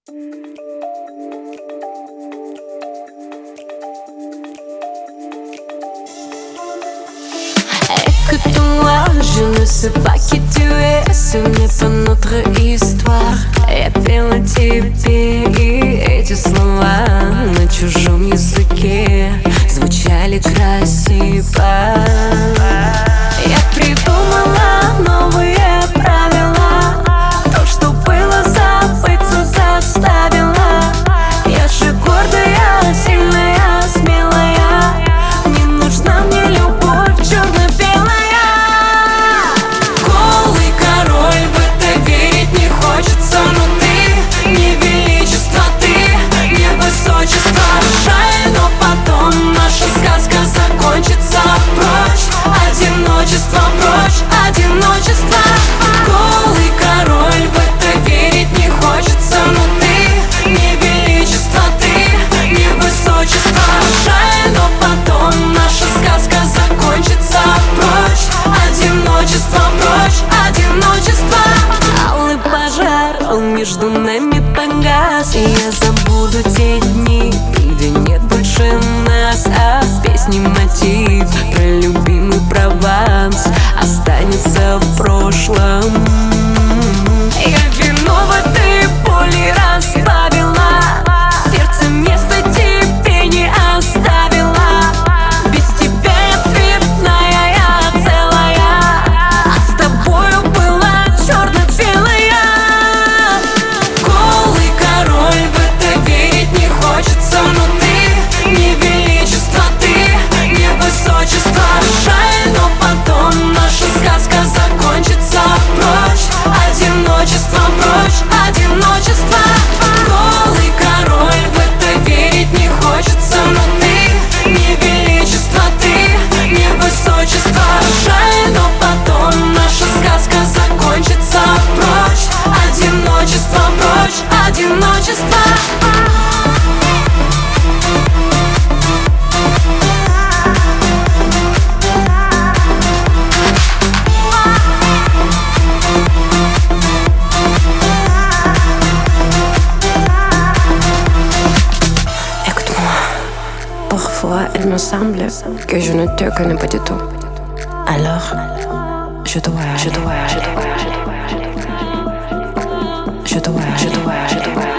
Écoute-moi, je ne sais pas qui tu es, ce n'est pas notre histoire. Я пела тебе, и эти слова на чужом языке звучали красиво. Я придумала новые правила, то, что было, забыться заставила. Я же гордая, сильная, смелая, не нужна мне любовь черно-белая. Голый король, в это верить не хочется, но ты не величество, ты не высочество. Жаль, но потом наша сказка закончится. Прочь одиночество, прочь одиночество. Голый король, в это верить не хочется, но ты не величество, ты не высочество. Жаль, но потом наша сказка закончится. Прочь одиночество, прочь одиночество. Алый пожар, он между нами погас, и я забуду те дни, где нет больше нас, а в песне мотив про любимый Прованс останется в прошлом. Я вино в этой боли разбавила, сердце место тебе не оставила. Без тебя я цветная, я целая, а с тобою была черно-белая. Голый король, в это верить не хочется, но ты не величество, ты не высочество. Жаль, но потом наша сказка закончится. Прочь одиночество, прочь одиночество. Голый король, в это верить не хочется, но ты не величество, ты не высочество. Жаль, но потом наша сказка закончится. Прочь одиночество, прочь одиночество. Parfois, il me semble que je ne te connais pas du tout. Alors, je dois